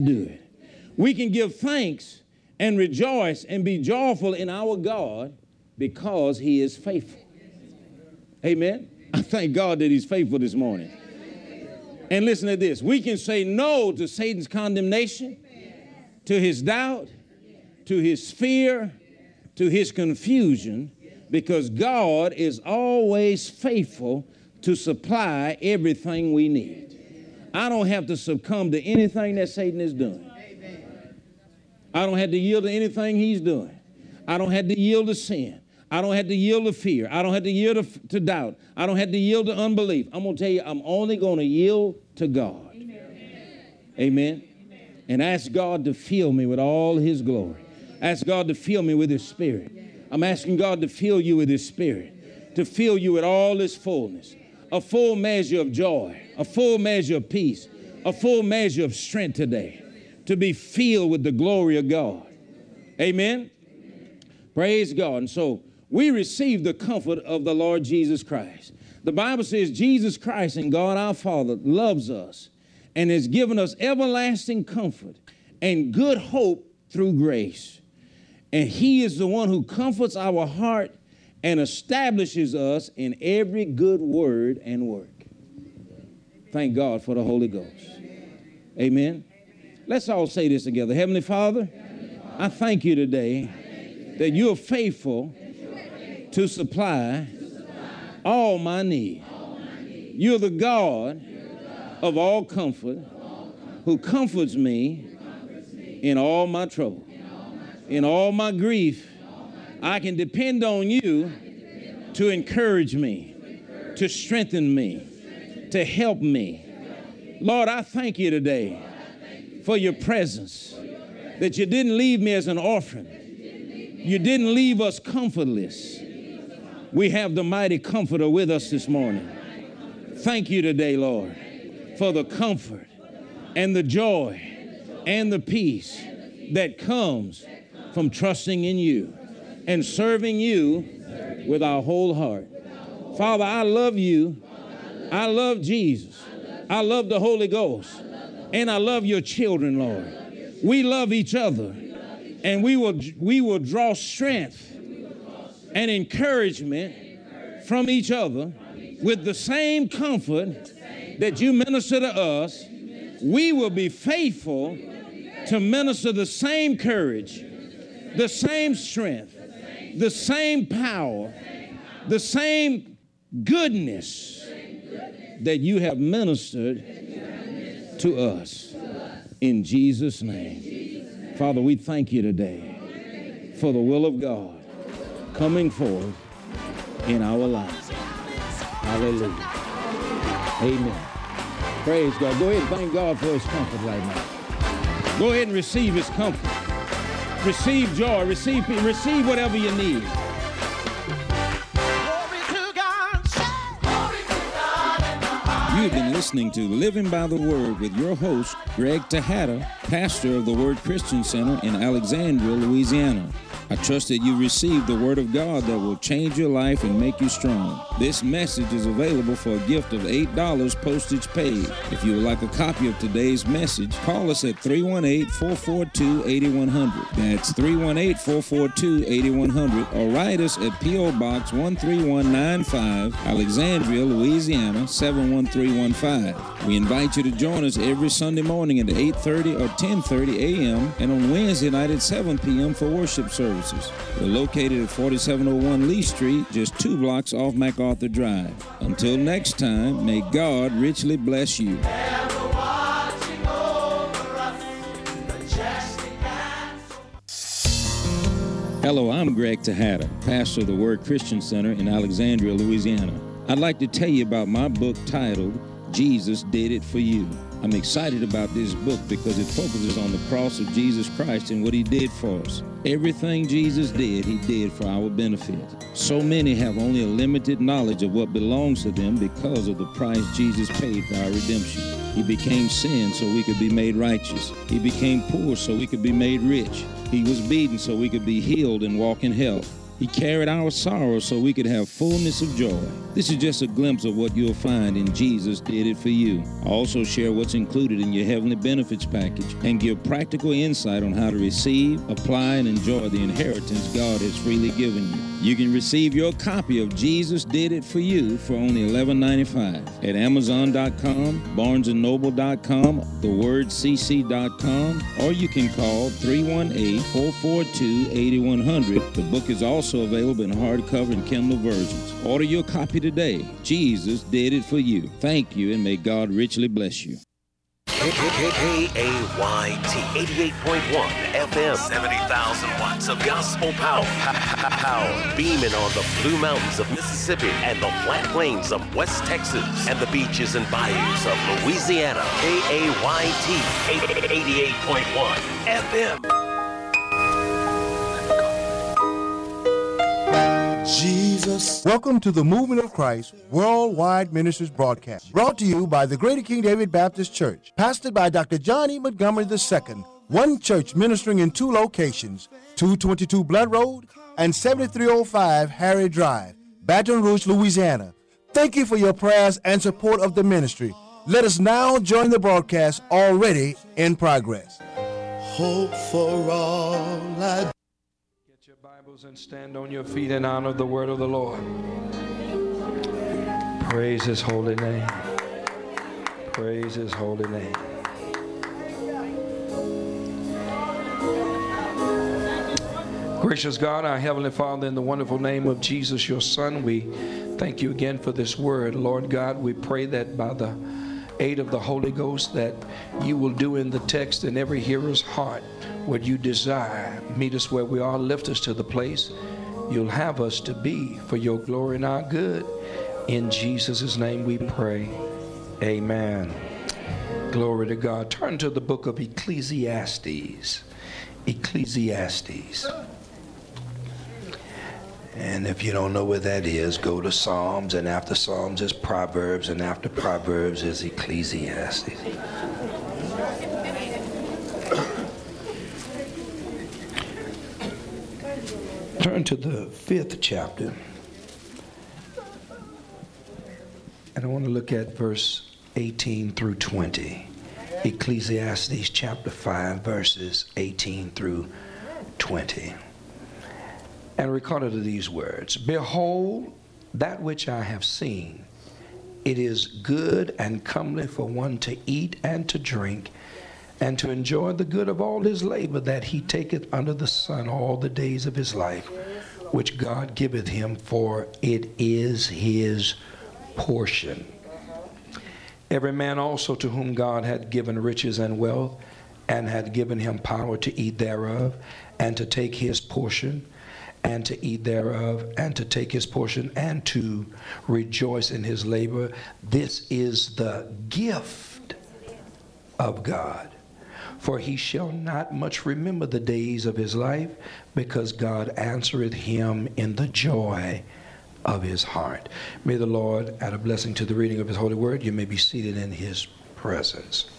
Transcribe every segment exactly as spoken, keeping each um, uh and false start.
do it. We can give thanks and rejoice and be joyful in our God because he is faithful. Amen. I thank God that he's faithful this morning. And listen to this. We can say no to Satan's condemnation, to his doubt, to his fear, to his confusion, because God is always faithful to supply everything we need. I don't have to succumb to anything that Satan is doing. I don't have to yield to anything he's doing. I don't have to yield to sin. I don't have to yield to fear. I don't have to yield to, to doubt. I don't have to yield to unbelief. I'm going to tell you, I'm only going to yield to God. Amen. Amen. And ask God to fill me with all his glory. Ask God to fill me with his spirit. I'm asking God to fill you with his spirit, to fill you with all his fullness, a full measure of joy, a full measure of peace, a full measure of strength today, to be filled with the glory of God. Amen. Praise God. And so we receive the comfort of the Lord Jesus Christ. The Bible says Jesus Christ and God our Father loves us and has given us everlasting comfort and good hope through grace. And he is the one who comforts our heart and establishes us in every good word and work. Thank God for the Holy Ghost. Amen. Let's all say this together. Heavenly Father, I thank you today that you are faithful to supply all my need. You're the God of all comfort who comforts me in all my trouble, in all my grief. I can depend on you to encourage me, to strengthen me, to help me. Lord, I thank you today for your presence, that you didn't leave me as an orphan. You didn't leave us comfortless. We have the mighty comforter with us this morning. Thank you today, Lord, for the comfort and the joy and the peace that comes from trusting in you and serving you with our whole heart. Father, I love you. I love Jesus. I love the Holy Ghost. And I love your children, Lord. We love each other. And we will, we will draw strength and encouragement from each other with the same comfort that you minister to us. We will be faithful to minister the same courage, the same strength, the same power, the same goodness that you have ministered to us. In Jesus' name. Father, we thank you today for the will of God coming forth in our lives. Hallelujah. Amen. Praise God. Go ahead and thank God for his comfort right now. Go ahead and receive his comfort. Receive joy. Receive peace. Receive whatever you need. You've been listening to Living by the Word with your host, Greg Tejada, pastor of the Word Christian Center in Alexandria, Louisiana. I trust that you received the Word of God that will change your life and make you strong. This message is available for a gift of eight dollars postage paid. If you would like a copy of today's message, call us at three one eight, four four two, eight one zero zero. That's three one eight, four four two, eight one zero zero. Or write us at P O Box one three one nine five, Alexandria, Louisiana, seven one three one five. We invite you to join us every Sunday morning at eight thirty or ten thirty a m and on Wednesday night at seven p m for worship services. We're located at forty-seven oh one Lee Street, just two blocks off MacArthur Drive. Until next time, may God richly bless you. Hello, I'm Greg Tejada, pastor of the Word Christian Center in Alexandria, Louisiana. I'd like to tell you about my book titled, Jesus Did It For You. I'm excited about this book because it focuses on the cross of Jesus Christ and what he did for us. Everything Jesus did, he did for our benefit. So many have only a limited knowledge of what belongs to them because of the price Jesus paid for our redemption. He became sin so we could be made righteous. He became poor so we could be made rich. He was beaten so we could be healed and walk in health. He carried our sorrows so we could have fullness of joy. This is just a glimpse of what you'll find in Jesus Did It For You. I also share what's included in your heavenly benefits package and give practical insight on how to receive, apply, and enjoy the inheritance God has freely given you. You can receive your copy of Jesus Did It For You for only eleven ninety-five at amazon dot com, barnes and noble dot com, the word c c dot com, or you can call three one eight, four four two, eight one zero zero. The book is also available in hardcover and Kindle versions. Order your copy today. Jesus Did It For You. Thank you, and may God richly bless you. K A Y T eighty-eight point one F M, seventy thousand watts of gospel power. Power beaming on the Blue Mountains of Mississippi and the flat plains of West Texas and the beaches and bayous of Louisiana. K A Y T eighty-eight point one F M. Jesus. Welcome to the Movement of Christ Worldwide Ministries broadcast, brought to you by the Greater King David Baptist Church, pastored by Doctor John E. Montgomery the Second, one church ministering in two locations, two twenty-two Blood Road and seventy-three oh five Harry Drive, Baton Rouge, Louisiana. Thank you for your prayers and support of the ministry. Let us now join the broadcast already in progress. Hope for all I and stand on your feet and honor the word of the Lord. Praise his holy name. Praise his holy name. Gracious God, our Heavenly Father, in the wonderful name of Jesus, your Son, we thank you again for this word. Lord God, we pray that by the aid of the Holy Ghost that you will do in the text in every hearer's heart what you desire. Meet us where we are, lift us to the place you'll have us to be for your glory and our good. In Jesus' name we pray. Amen. Glory to God. Turn to the book of Ecclesiastes. Ecclesiastes. And if you don't know where that is, go to Psalms, and after Psalms is Proverbs, and after Proverbs is Ecclesiastes. Turn to the fifth chapter, and I want to look at verse eighteen through twenty. Ecclesiastes chapter five, verses eighteen through twenty. And recorded these words: Behold, that which I have seen, it is good and comely for one to eat and to drink, and to enjoy the good of all his labor that he taketh under the sun all the days of his life, which God giveth him, for it is his portion. Every man also to whom God had given riches and wealth, and had given him power to eat thereof, and to take his portion, and to eat thereof, and to take his portion, and to rejoice in his labor. This is the gift of God. For he shall not much remember the days of his life, because God answereth him in the joy of his heart. May the Lord add a blessing to the reading of his holy word. You may be seated in his presence.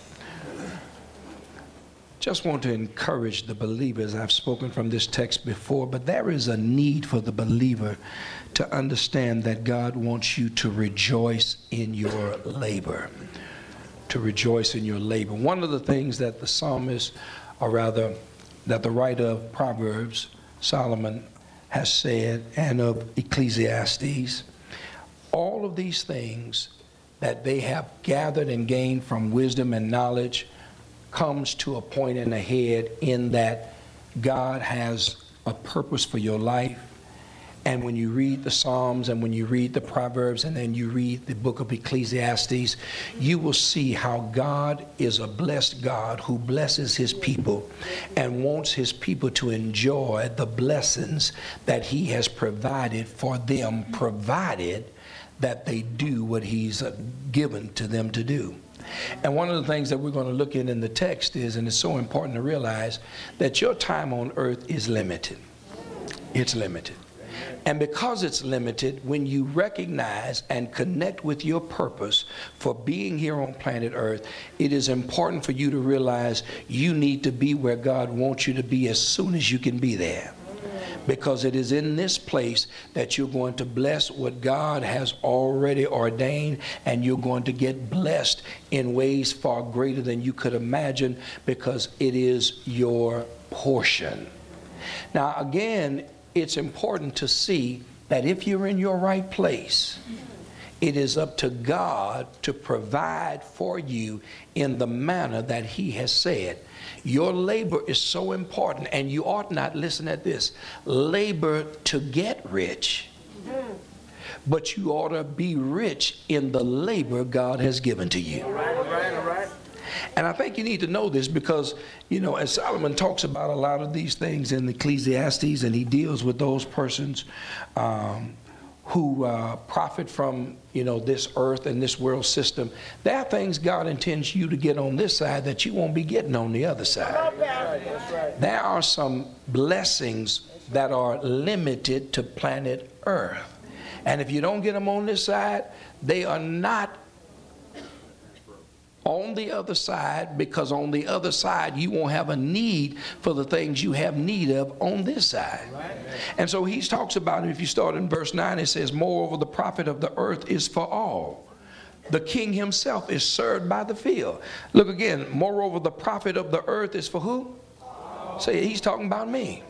Just want to encourage the believers. I've spoken from this text before, but there is a need for the believer to understand that God wants you to rejoice in your labor. To rejoice in your labor. One of the things that the psalmist, or rather that the writer of Proverbs, Solomon, has said, and of Ecclesiastes, all of these things that they have gathered and gained from wisdom and knowledge comes to a point in the head in that God has a purpose for your life. And when you read the Psalms and when you read the Proverbs and then you read the book of Ecclesiastes, you will see how God is a blessed God who blesses his people and wants his people to enjoy the blessings that he has provided for them, provided that they do what he's given to them to do. And one of the things that we're going to look at in the text is, and it's so important to realize, that your time on earth is limited. It's limited. And because it's limited, when you recognize and connect with your purpose for being here on planet Earth, it is important for you to realize you need to be where God wants you to be as soon as you can be there. Because it is in this place that you're going to bless what God has already ordained, and you're going to get blessed in ways far greater than you could imagine, because it is your portion. Now, again, it's important to see that if you're in your right place, it is up to God to provide for you in the manner that He has said. Your labor is so important, and you ought not, listen at this, labor to get rich, but you ought to be rich in the labor God has given to you. All right, all right, all right. And I think you need to know this, because, you know, as Solomon talks about a lot of these things in Ecclesiastes, and he deals with those persons um, who uh, profit from, you know, this earth and this world system. There are things God intends you to get on this side that you won't be getting on the other side. There are some blessings that are limited to planet Earth. And if you don't get them on this side, they are not on the other side, because on the other side you won't have a need for the things you have need of on this side. Right. And so he talks about it. If you start in verse nine, it says, moreover, the profit of the earth is for all. The king himself is served by the field. Look again, moreover, the profit of the earth is for who? Say, he's talking about me.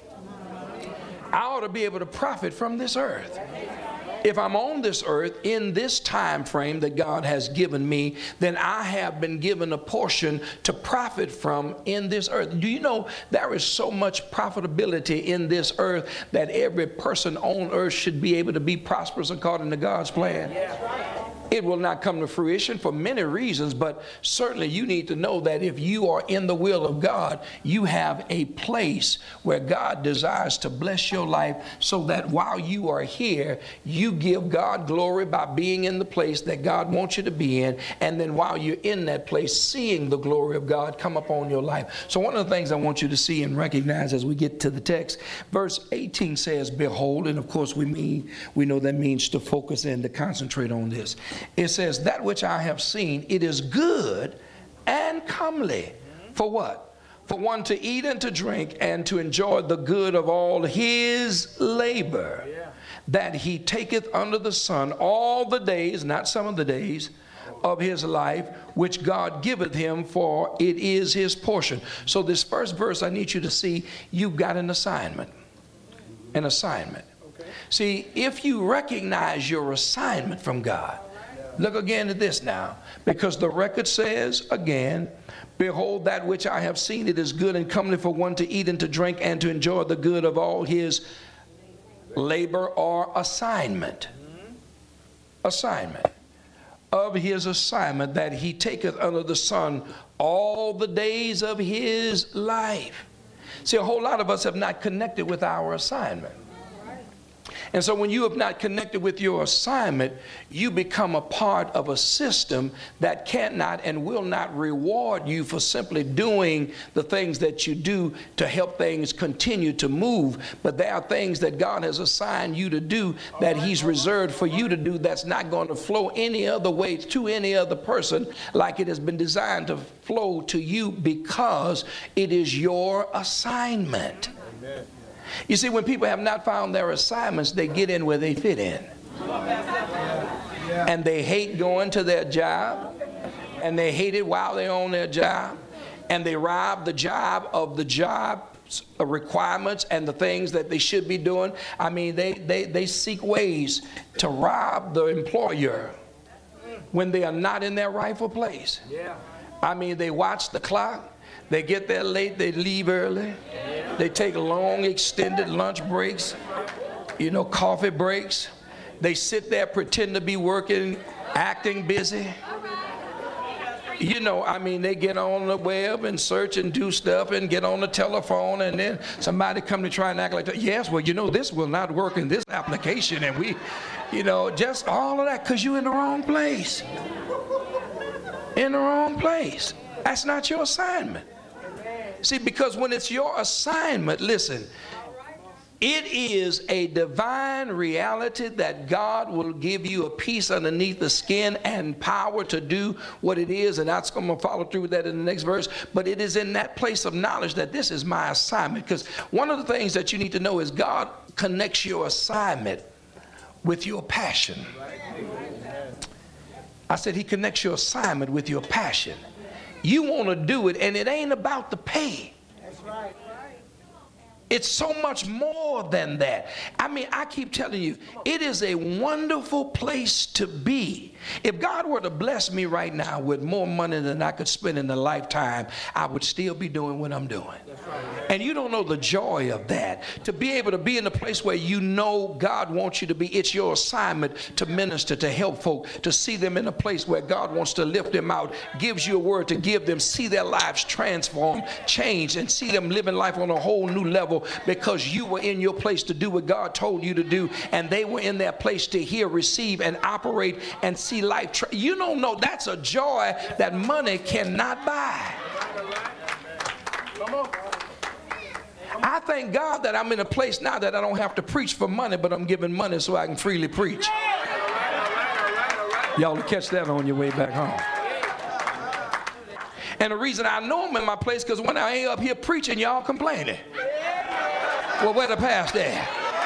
I ought to be able to profit from this earth. If I'm on this earth in this time frame that God has given me, then I have been given a portion to profit from in this earth. Do you know there is so much profitability in this earth that every person on earth should be able to be prosperous according to God's plan? Yeah. It will not come to fruition for many reasons, but certainly you need to know that if you are in the will of God, you have a place where God desires to bless your life, so that while you are here, you give God glory by being in the place that God wants you to be in, and then while you're in that place, seeing the glory of God come upon your life. So one of the things I want you to see and recognize as we get to the text, verse eighteen says, behold, and of course we mean, we know that means to focus and to concentrate on this. It says, that which I have seen, it is good and comely. For what? For one to eat and to drink and to enjoy the good of all his labor, yeah, that he taketh under the sun all the days, not some of the days, of his life, which God giveth him, for it is his portion. So this first verse, I need you to see, you've got an assignment. An assignment. Okay. See, if you recognize your assignment from God, look again at this now, because the record says again, behold, that which I have seen, it is good and comely for one to eat and to drink and to enjoy the good of all his labor or assignment. Assignment. Of his assignment, that he taketh under the sun all the days of his life. See, a whole lot of us have not connected with our assignment. And so when you have not connected with your assignment, you become a part of a system that cannot and will not reward you for simply doing the things that you do to help things continue to move. But there are things that God has assigned you to do that he's reserved for you to do, that's not going to flow any other way to any other person like it has been designed to flow to you, because it is your assignment. Amen. You see, when people have not found their assignments, they get in where they fit in. And they hate going to their job, and they hate it while they're on their job, and they rob the job of the job requirements and the things that they should be doing. I mean, they, they, they seek ways to rob the employer when they are not in their rightful place. I mean, they watch the clock. They get there late, they leave early. They take long extended lunch breaks, you know, coffee breaks. They sit there, pretend to be working, acting busy. You know, I mean, they get on the web and search and do stuff and get on the telephone, and then somebody come to try and act like that. Yes, well, you know, this will not work in this application, and we, you know, just all of that because you're in the wrong place. In the wrong place. That's not your assignment. See, because when it's your assignment, listen, It is a divine reality that God will give you a piece underneath the skin and power to do what it is. And that's going to follow through with that in the next verse. But it is in that place of knowledge that this is my assignment. Because one of the things that you need to know is God connects your assignment with your passion. I said he connects your assignment with your passion. You want to do it, and it ain't about the pay. That's right. It's so much more than that. I mean, I keep telling you, it is a wonderful place to be. If God were to bless me right now with more money than I could spend in a lifetime, I would still be doing what I'm doing. And you don't know the joy of that. To be able to be in a place where you know God wants you to be. It's your assignment to minister, to help folk, to see them in a place where God wants to lift them out, gives you a word to give them, see their lives transform, change, and see them living life on a whole new level because you were in your place to do what God told you to do, and they were in their place to hear, receive, and operate and see life. Tra- you don't know, that's a joy that money cannot buy. Come on. I thank God that I'm in a place now that I don't have to preach for money, but I'm giving money so I can freely preach. Y'all will catch that on your way back home. And the reason I know I'm in my place because when I ain't up here preaching, y'all complaining. Well, where the pastor at?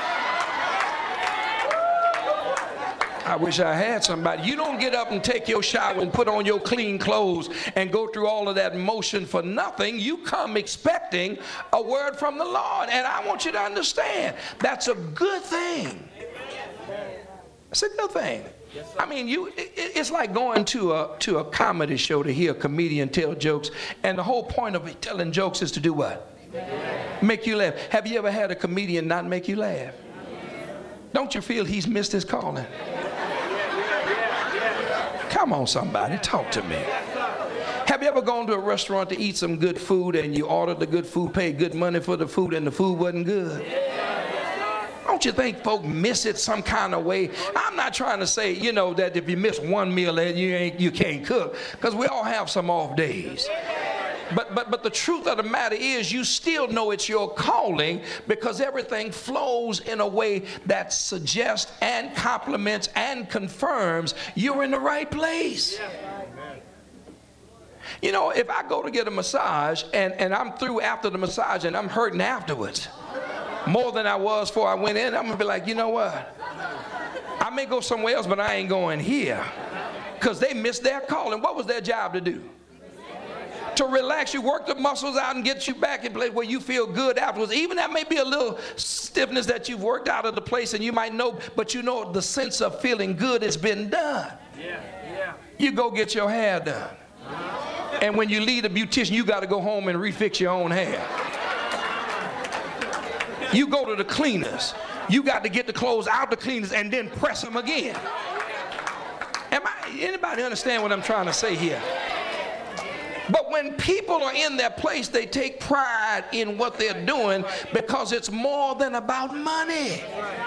I wish I had somebody. You don't get up and take your shower and put on your clean clothes and go through all of that motion for nothing. You come expecting a word from the Lord. And I want you to understand, that's a good thing. It's a good thing. I mean, you. It, it's like going to a to a comedy show to hear a comedian tell jokes, and the whole point of telling jokes is to do what? Make you laugh. Have you ever had a comedian not make you laugh? Don't you feel he's missed his calling? Come on, somebody, talk to me. Have you ever gone to a restaurant to eat some good food and you ordered the good food, paid good money for the food, and the food wasn't good? Don't you think folk miss it some kind of way? I'm not trying to say, you know, that if you miss one meal, you ain't, you can't cook, because we all have some off days. But, but, but the truth of the matter is you still know it's your calling because everything flows in a way that suggests and compliments and confirms you're in the right place. You know, if I go to get a massage and, and I'm through after the massage and I'm hurting afterwards, more than I was before I went in, I'm going to be like, you know what? I may go somewhere else, but I ain't going here because they missed their calling. What was their job to do? To relax you, work the muscles out and get you back in place where you feel good afterwards. Even that may be a little stiffness that you've worked out of the place and you might know, but you know the sense of feeling good has been done. Yeah, yeah. You go get your hair done. And when you leave the beautician, you got to go home and refix your own hair. You go to the cleaners. You got to get the clothes out the cleaners and then press them again. Am I, anybody understand what I'm trying to say here? But when people are in their place, they take pride in what they're doing because it's more than about money.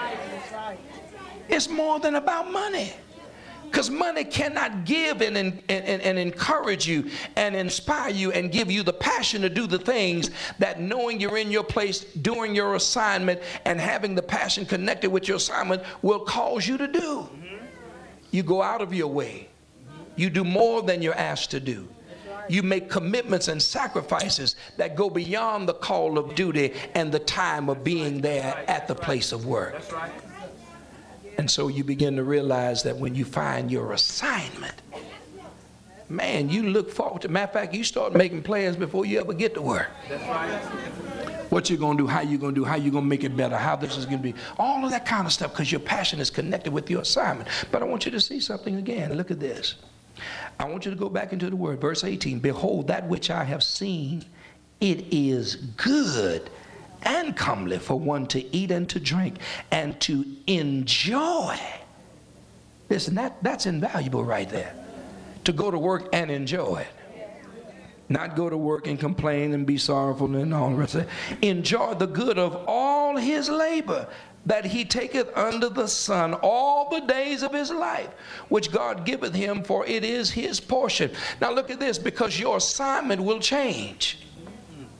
It's more than about money. Because money cannot give and, and, and, and encourage you and inspire you and give you the passion to do the things that knowing you're in your place, doing your assignment, and having the passion connected with your assignment will cause you to do. You go out of your way. You do more than you're asked to do. You make commitments and sacrifices that go beyond the call of duty and the time of being there at the place of work. And so you begin to realize that when you find your assignment, man, you look forward to, matter of fact, you start making plans before you ever get to work. What you're going to do, how you're going to do, how you're going to make it better, how this is going to be, all of that kind of stuff, because your passion is connected with your assignment. But I want you to see something again. Look at this. I want you to go back into the word, verse eighteen. Behold, that which I have seen, it is good and comely for one to eat and to drink and to enjoy. Listen, that, that's invaluable right there. To go to work and enjoy it. Not go to work and complain and be sorrowful and all the rest of it. Enjoy the good of all his labor that he taketh under the sun all the days of his life, which God giveth him, for it is his portion. Now look at this, because your assignment will change.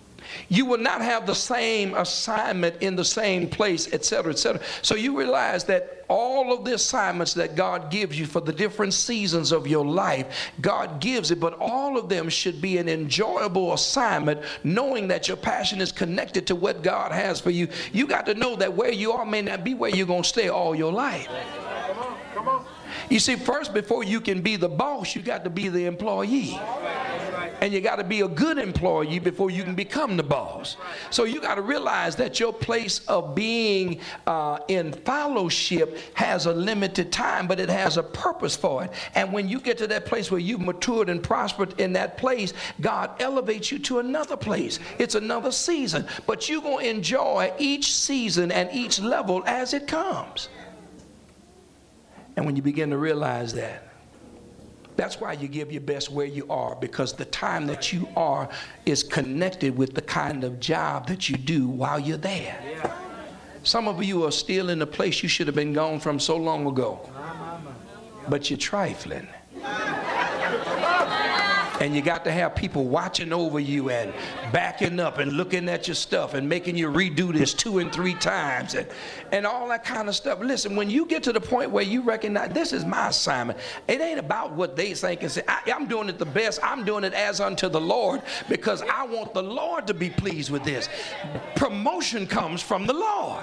You will not have the same assignment in the same place, et cetera, et cetera. So you realize that all of the assignments that God gives you for the different seasons of your life, God gives it, but all of them should be an enjoyable assignment, knowing that your passion is connected to what God has for you. You got to know that where you are may not be where you're going to stay all your life. Come on, come on. You see, first, before you can be the boss, you got to be the employee. And you got to be a good employee before you can become the boss. So you got to realize that your place of being uh, in fellowship has a limited time, but it has a purpose for it. And when you get to that place where you've matured and prospered in that place, God elevates you to another place. It's another season. But you're going to enjoy each season and each level as it comes. And when you begin to realize that, that's why you give your best where you are, because the time that you are is connected with the kind of job that you do while you're there. Yeah. Some of you are still in a place you should have been gone from so long ago, but you're trifling. And you got to have people watching over you and backing up and looking at your stuff and making you redo this two and three times and, and all that kind of stuff. Listen, when you get to the point where you recognize this is my assignment, it ain't about what they think and say, I, I'm doing it the best. I'm doing it as unto the Lord because I want the Lord to be pleased with this. Promotion comes from the Lord.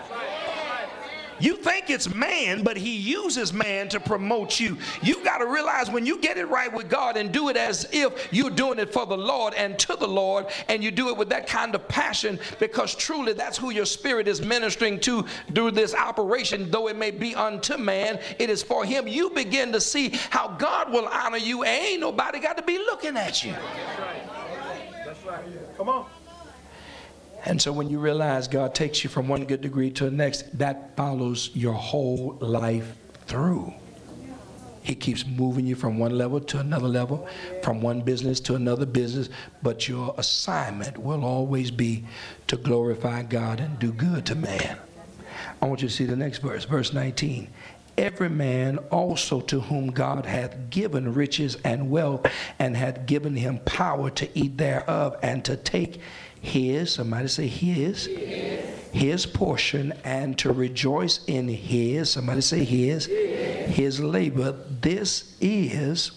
You think it's man, but he uses man to promote you. You got to realize when you get it right with God and do it as if you're doing it for the Lord and to the Lord, and you do it with that kind of passion, because truly that's who your spirit is ministering to through this operation. Though it may be unto man, it is for him. You begin to see how God will honor you, and ain't nobody got to be looking at you. That's right. That's right. Come on. And so when you realize God takes you from one good degree to the next, that follows your whole life through. He keeps moving you from one level to another level, from one business to another business, but your assignment will always be to glorify God and do good to man. I want you to see the next verse, verse nineteen. Every man also to whom God hath given riches and wealth, and hath given him power to eat thereof, and to take his, somebody say his, his, his portion, and to rejoice in his, somebody say his, his, his labor. This is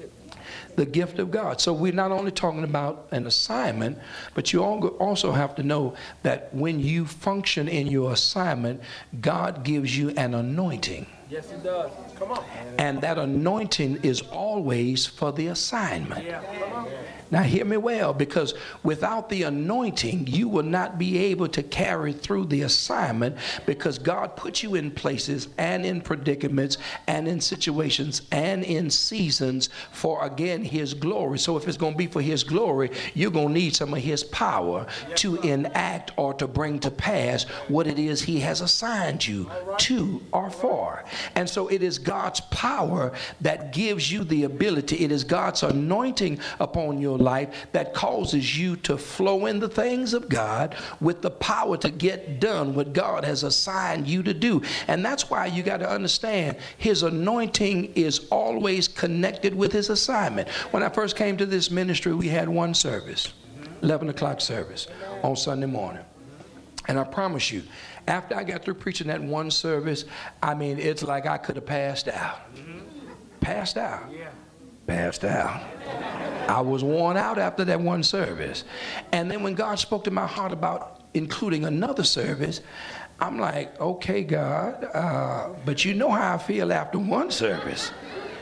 the gift of God. So we're not only talking about an assignment, but you also have to know that when you function in your assignment, God gives you an anointing. Yes, it does. Come on. And that anointing is always for the assignment. Yeah. Come on. Now hear me well, because without the anointing, you will not be able to carry through the assignment, because God put you in places and in predicaments and in situations and in seasons for, again, his glory. So if it's going to be for his glory, you're going to need some of his power to enact or to bring to pass what it is he has assigned you to or for. And so it is God's power that gives you the ability. It is God's anointing upon your life that causes you to flow in the things of God with the power to get done what God has assigned you to do. And that's why you got to understand his anointing is always connected with his assignment. When I first came to this ministry, we had one service, eleven o'clock service on Sunday morning. And I promise you, after I got through preaching that one service, I mean, it's like I could have passed out. Passed out. Passed out. I was worn out after that one service. And then when God spoke to my heart about including another service, I'm like, okay, God, uh, but you know how I feel after one service.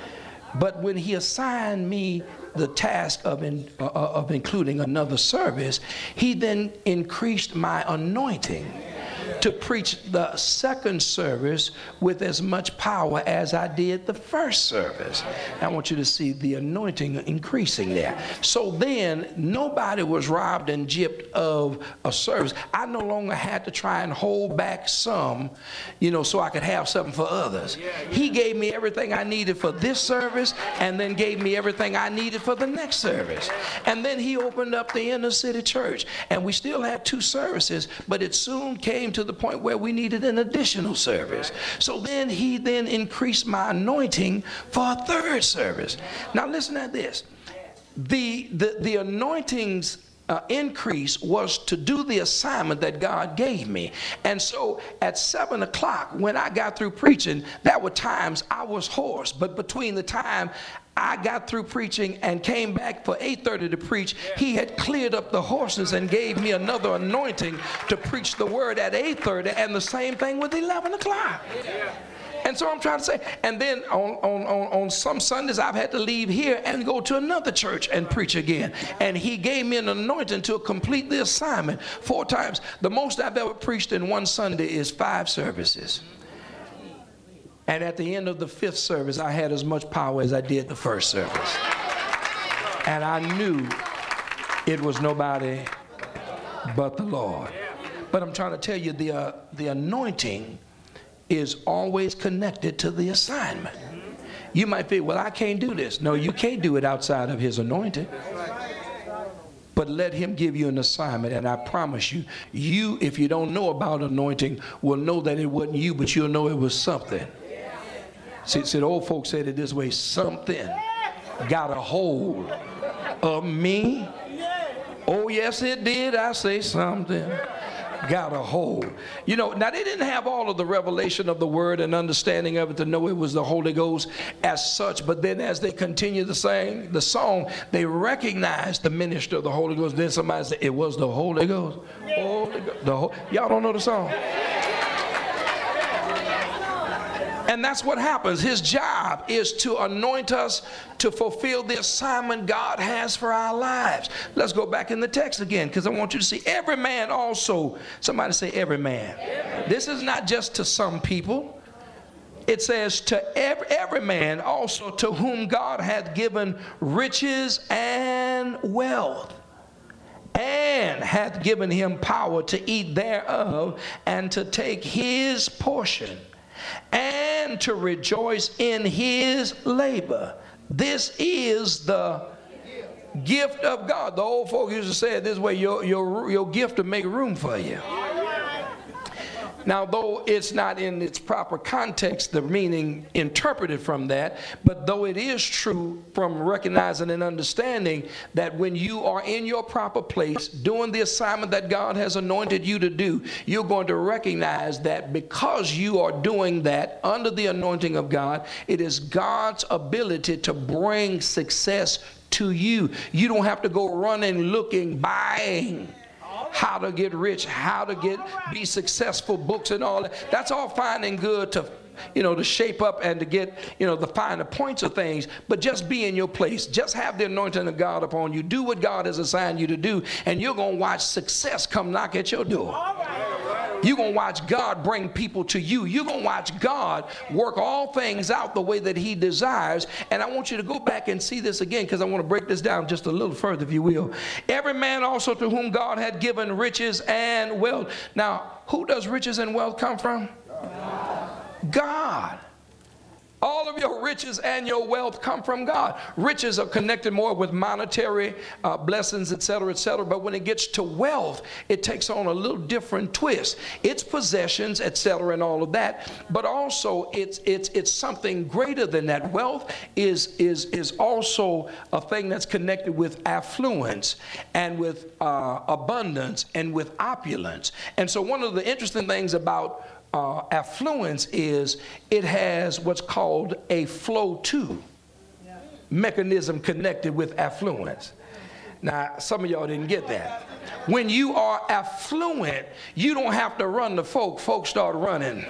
But when he assigned me the task of, in, uh, of including another service, he then increased my anointing to preach the second service with as much power as I did the first service. I want you to see the anointing increasing there. So then nobody was robbed and gypped of a service. I no longer had to try and hold back some, you know, so I could have something for others. He gave me everything I needed for this service, and then gave me everything I needed for the next service. And then he opened up the inner city church, and we still had two services, but it soon came to the point where we needed an additional service. So then he then increased my anointing for a third service. Now listen to this. The, the, the anointings uh, increase was to do the assignment that God gave me. And so at seven o'clock when I got through preaching, there were times I was hoarse, but between the time I got through preaching and came back for eight thirty to preach, he had cleared up the horses and gave me another anointing to preach the word at eight thirty, and the same thing with eleven o'clock. And so I'm trying to say, and then on, on, on, on some Sundays I've had to leave here and go to another church and preach again. And he gave me an anointing to complete the assignment four times. The most I've ever preached in one Sunday is five services. And at the end of the fifth service, I had as much power as I did the first service. And I knew it was nobody but the Lord. But I'm trying to tell you, the, uh, the anointing is always connected to the assignment. You might think, well, I can't do this. No, you can't do it outside of his anointing. But let him give you an assignment, and I promise you, you, if you don't know about anointing, will know that it wasn't you, but you'll know it was something. See, see, the old folks said it this way: something got a hold of me. Oh, yes, it did. I say something got a hold. You know, now they didn't have all of the revelation of the word and understanding of it to know it was the Holy Ghost as such, but then as they continue to sing the song, they recognized the minister of the Holy Ghost. Then somebody said, it was the Holy Ghost. Holy Ghost. The Ho- Y'all don't know the song? And that's what happens. His job is to anoint us to fulfill the assignment God has for our lives. Let's go back in the text again, because I want you to see every man also. Somebody say every man. Every. This is not just to some people. It says to every, every man also to whom God hath given riches and wealth, and hath given him power to eat thereof, and to take his portion, and to rejoice in his labor. This is the gift of God. The old folk used to say it this way: your, your, your gift will make room for you. Now, though it's not in its proper context, the meaning interpreted from that, but though it is true from recognizing and understanding that when you are in your proper place doing the assignment that God has anointed you to do, you're going to recognize that because you are doing that under the anointing of God, it is God's ability to bring success to you. You don't have to go running, looking, buying how to get rich, how to get be successful books and all that. That's all fine and good to, you know, to shape up and to get, you know, the finer points of things. But just be in your place. Just have the anointing of God upon you. Do what God has assigned you to do, and you're going to watch success come knock at your door. You're going to watch God bring people to you. You're going to watch God work all things out the way that he desires. And I want you to go back and see this again, because I want to break this down just a little further, if you will. Every man also to whom God had given riches and wealth. Now, who does riches and wealth come from? God. God. All of your riches and your wealth come from God. Riches are connected more with monetary uh, blessings, et cetera, et cetera. But when it gets to wealth, it takes on a little different twist. It's possessions, et cetera, and all of that. But also, it's it's it's something greater than that. Wealth is is is also a thing that's connected with affluence and with uh, abundance and with opulence. And so, one of the interesting things about Uh, affluence is it has what's called a flow to mechanism connected with affluence. Now, some of y'all didn't get that. When you are affluent, you don't have to run the folk. Folks start running.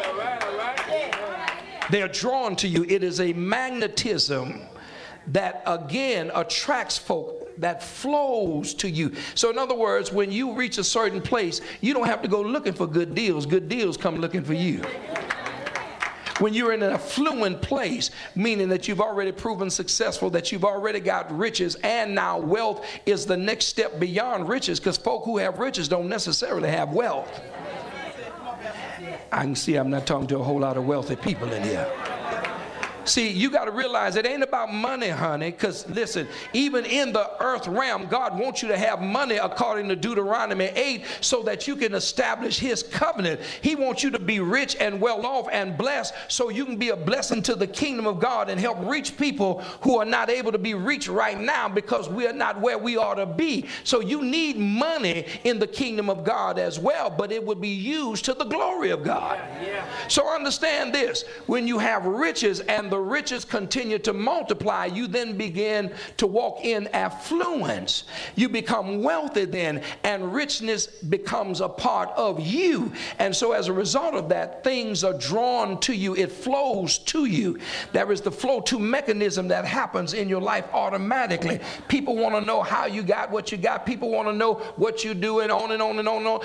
They're drawn to you. It is a magnetism that, again, attracts folk, that flows to you. So in other words, when you reach a certain place, you don't have to go looking for good deals. Good deals come looking for you. When you're in an affluent place, meaning that you've already proven successful, that you've already got riches, and now wealth is the next step beyond riches, because folk who have riches don't necessarily have wealth. I can see I'm not talking to a whole lot of wealthy people in here. See, you got to realize it ain't about money, honey, because listen, even in the earth realm, God wants you to have money according to Deuteronomy eight so that you can establish his covenant. He wants you to be rich and well off and blessed so you can be a blessing to the kingdom of God and help reach people who are not able to be reached right now because we are not where we ought to be. So you need money in the kingdom of God as well, but it would be used to the glory of God. Yeah, yeah. So understand this, when you have riches and the riches continue to multiply, you then begin to walk in affluence. You become wealthy then, and richness becomes a part of you. And so as a result of that, things are drawn to you. It flows to you. There is the flow to mechanism that happens in your life automatically. People want to know how you got what you got. People want to know what you do, and on and on and on and on.